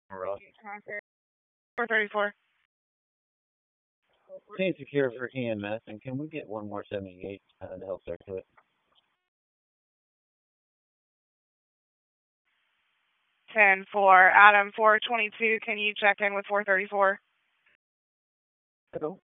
Ross. 434. Team secure for EMS, and can we get one more 78 to help circulate? 10-4. Adam 422, can you check in with 434? Hello.